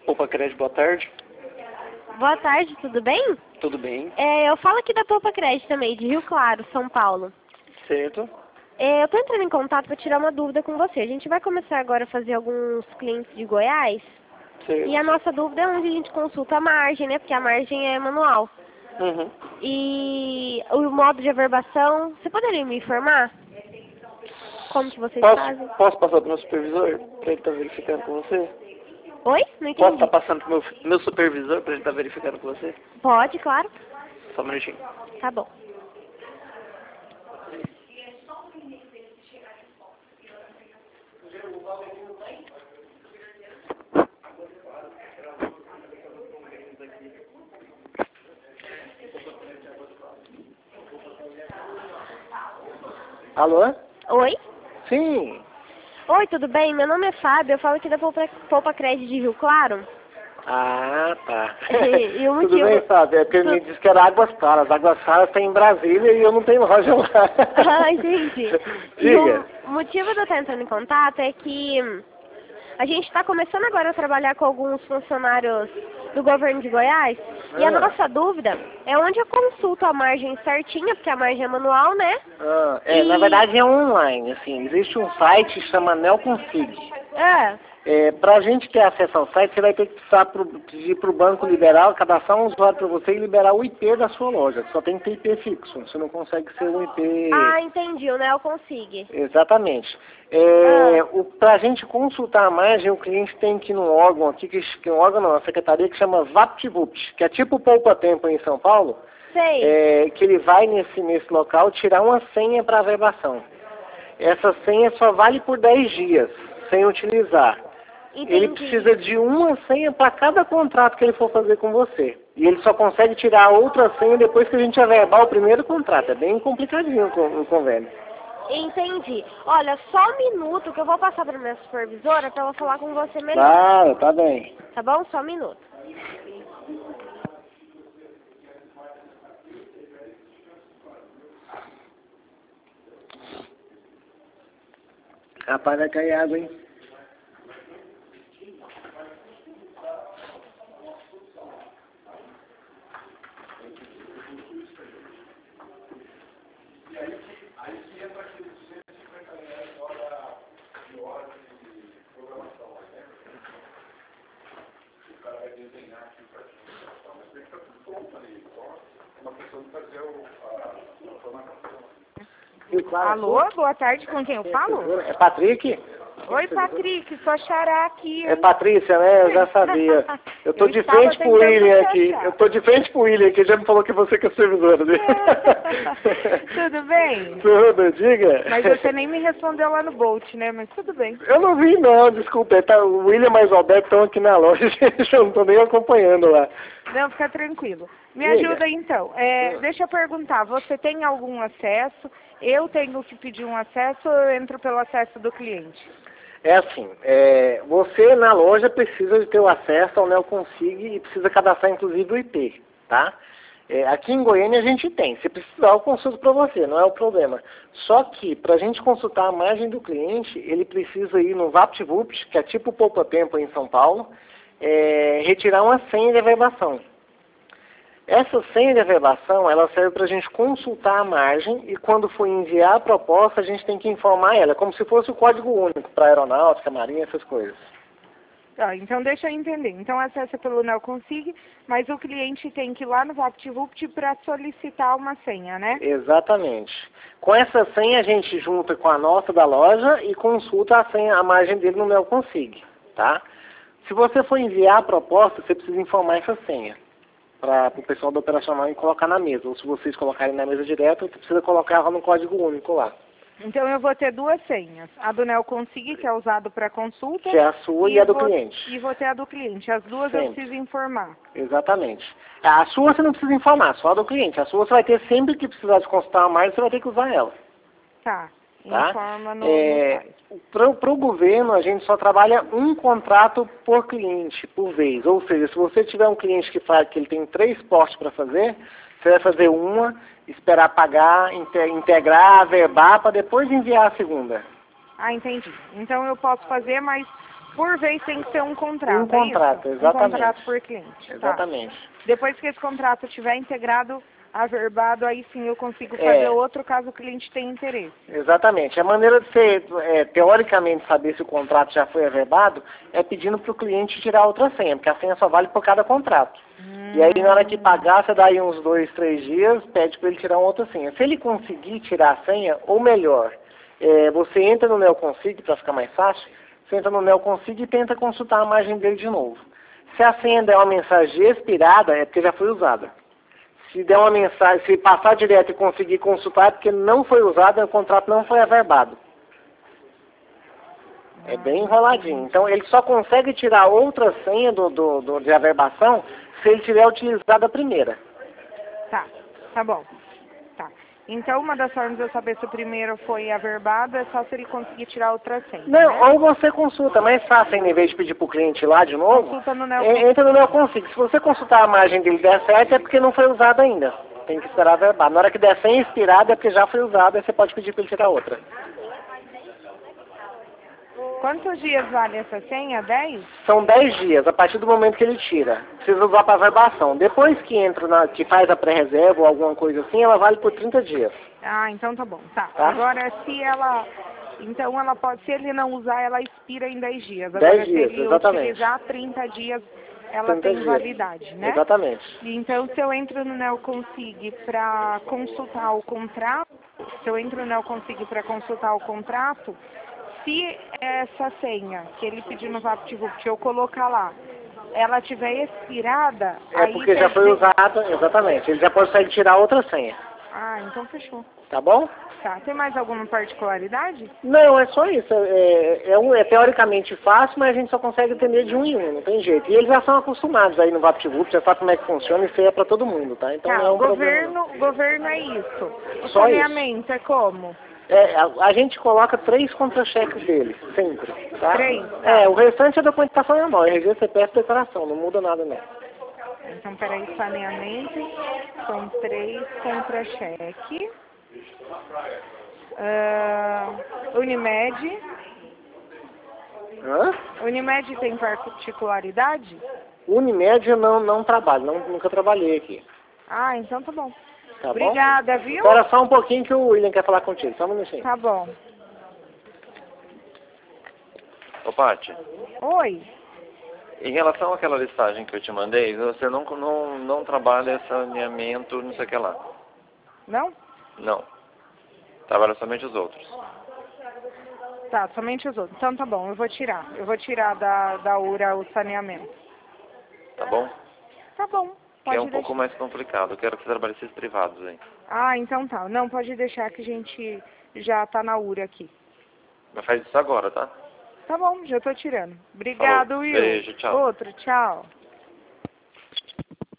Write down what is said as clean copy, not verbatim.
Poupa Crédito, boa tarde. Boa tarde, tudo bem? Tudo bem? Eu falo aqui da Poupa Crédito também, de Rio Claro, São Paulo. Certo. Eu estou entrando em contato para tirar uma dúvida com você. A gente vai começar agora a fazer alguns clientes de Goiás. Certo. E a nossa dúvida é onde a gente consulta a margem, né? Porque a margem é manual. Uhum. E o modo de averbação, você poderia me informar? Como que vocês fazem? Posso passar para o meu supervisor para ele estar verificando com você? Oi? Não Posso entendi. estar passando para o meu supervisor para ele estar verificando com você? Pode, claro. Só um minutinho. Tá bom. Alô? Oi? Sim. Oi, tudo bem? Meu nome é Fábio, eu falo aqui da Poupa Crédito de Rio Claro. Ah, tá. E o motivo... Tudo bem, Fábio. É porque ele me disse que era Águas Claras. Águas Claras tem em Brasília e eu não tenho loja lá. Ah, entendi. E Diga. o motivo de eu estar entrando em contato é que a gente está começando agora a trabalhar com alguns funcionários do governo de Goiás. E a nossa dúvida é onde eu consulto a margem certinha, porque a margem é manual, né? Na verdade é online, assim. Existe um site que chama Neoconsig. Para a gente ter acesso ao site, você vai ter que pedir para o Banco liberar, cadastrar um usuário para você e liberar o IP da sua loja. Só tem que ter IP fixo, você não consegue ser um IP... Ah, entendi, o Neo consigo. Exatamente. Para a gente consultar a margem, o cliente tem que ir num órgão aqui, uma secretaria que chama VaptVupt, que é tipo o Poupa Tempo em São Paulo. Sei. Que ele vai nesse local tirar uma senha para averbação. Essa senha só vale por 10 dias, sem utilizar. Entendi. Ele precisa de uma senha para cada contrato que ele for fazer com você. E ele só consegue tirar outra senha depois que a gente averbar o primeiro contrato. É bem complicadinho o convênio. Entendi. Olha, só um minuto que eu vou passar para minha supervisora para ela falar com você melhor. Claro, tá bem. Tá bom? Só um minuto. Rapaz, vai cair água, hein? Alô, boa tarde, com quem eu falo? É Patrick? Oi, Patrick, sou a Xará aqui. É Patrícia, né? Eu já sabia. Eu tô de estava frente pro tentando William te aqui. achar. Eu tô de frente pro William aqui, já me falou que você que é servidora dele. Tudo bem? Tudo, diga. Mas você nem me respondeu lá no Bolt, né? Mas tudo bem. Eu não vi não, desculpa. O William e o Alberto estão aqui na loja, eu não tô nem acompanhando lá. Não, fica tranquilo. Me Diga. ajuda então. Deixa eu perguntar, você tem algum acesso? Eu tenho que pedir um acesso ou eu entro pelo acesso do cliente? É assim, você na loja precisa de ter o acesso ao Neoconsig e precisa cadastrar inclusive o IP, tá? Aqui em Goiânia a gente tem, se precisar eu consulto para você, não é o problema. Só que para a gente consultar a margem do cliente, ele precisa ir no VaptVupt, que é tipo o Poupa Tempo em São Paulo, retirar uma senha de averbação. Essa senha de averbação, ela serve para a gente consultar a margem e quando for enviar a proposta, a gente tem que informar ela, como se fosse o código único para aeronáutica, marinha, essas coisas. Tá, então deixa eu entender. Então acessa pelo Neoconsig, mas o cliente tem que ir lá no VaptVupt para solicitar uma senha, né? Exatamente. Com essa senha a gente junta com a nossa da loja e consulta a margem dele no Neoconsig, tá? Se você for enviar a proposta, você precisa informar essa senha para o pessoal do operacional e colocar na mesa. Ou se vocês colocarem na mesa direto, você precisa colocar ela no código único lá. Então eu vou ter duas senhas. A do Neoconsig, que é usado para consulta. Que é a sua e a do cliente. E vou ter a do cliente. As duas Sempre. eu preciso informar. Exatamente. A sua você não precisa informar, só a do cliente. A sua você vai ter sempre que precisar de consultar a margem, você vai ter que usar ela. Tá. Tá? Informa no site. Para o governo, a gente só trabalha um contrato por cliente, por vez. Ou seja, se você tiver um cliente que ele tem 3 portes para fazer, você vai fazer uma, esperar pagar, integrar, averbar, para depois enviar a segunda. Ah, entendi. Então eu posso fazer, mas por vez tem que ser um contrato, Um contrato, é isso? exatamente. Um contrato por cliente. Exatamente. Tá. Depois que esse contrato estiver integrado, averbado, aí sim eu consigo fazer outro caso o cliente tenha interesse. Exatamente. A maneira de você, teoricamente, saber se o contrato já foi averbado é pedindo para o cliente tirar outra senha, porque a senha só vale por cada contrato. E aí, na hora que pagar, você dá aí uns 2, 3 dias, pede para ele tirar uma outra senha. Se ele conseguir tirar a senha, ou melhor, você entra no NeoConsig, para ficar mais fácil, você entra no NeoConsig e tenta consultar a margem dele de novo. Se a senha der uma mensagem expirada, é porque já foi usada. Se der uma mensagem, se passar direto e conseguir consultar, é porque não foi usada, o contrato não foi averbado. É bem enroladinho. Então, ele só consegue tirar outra senha de averbação se ele tiver utilizado a primeira. Tá bom. Tá. Então, uma das formas de eu saber se o primeiro foi averbado é só se ele conseguir tirar outra senha. Não, né? ou você consulta, mais fácil ainda, em vez de pedir para o cliente ir lá de novo, Consulta no NeoConsig. entra no NeoConsig. Se você consultar a margem dele der certo, é porque não foi usada ainda. Tem que esperar averbado. Na hora que der senha expirada, é porque já foi usada, aí você pode pedir para ele tirar outra. Quantos dias vale essa senha? 10? São 10 dias, a partir do momento que ele tira. Precisa usar para averbação. Depois que entra, que faz a pré-reserva ou alguma coisa assim, ela vale por 30 dias. Ah, então tá bom. Tá. Tá? Agora, se ela... Então, ela pode... Se ele não usar, ela expira em 10 dias. 10 Agora, dias, se ele exatamente. utilizar 30 dias, ela 30 tem dias. validade, né? Exatamente. Então, se eu entro no NeoConsig para consultar o contrato, se essa senha que ele pediu no VaptVupt eu colocar lá, ela tiver expirada, aí Porque já foi usada, exatamente. Ele já pode sair e tirar outra senha. Ah, então fechou. Tá bom? Tá. Tem mais alguma particularidade? Não, é só isso. É teoricamente fácil, mas a gente só consegue entender de um em um, não tem jeito. E eles já são acostumados aí no VaptVupt, já sabe como é que funciona, isso aí é para todo mundo, tá? Então não é um problema. O governo é isso. O Só saneamento é como? A gente coloca 3 contra-cheques dele, sempre. Tá? 3? O restante é documentação normal, RG, CPF e declaração, não muda nada não. Então, peraí, saneamento, são 3 contra-cheque. Unimed. Hã? Unimed tem particularidade? Unimed eu não trabalho, nunca trabalhei aqui. Ah, então tá bom. Tá Obrigada, bom? viu? Espera só um pouquinho que o William quer falar contigo, só um minutinho. Tá bom. Ô, Paty, Oi. em relação àquela listagem que eu te mandei, você não trabalha saneamento, não sei o que lá. Não? Não. Trabalha somente os outros. Tá, somente os outros. Então tá bom, eu vou tirar. Eu vou tirar da URA o saneamento. Tá bom? Tá bom. Que é Pode um deixar. pouco mais complicado. Eu quero que você trabalhe esses privados aí. Ah, então tá. Não, pode deixar que a gente já tá na URA aqui. Mas faz isso agora, tá? Tá bom, já tô tirando. Obrigado, Falou. Will. Beijo, tchau. Outro, tchau.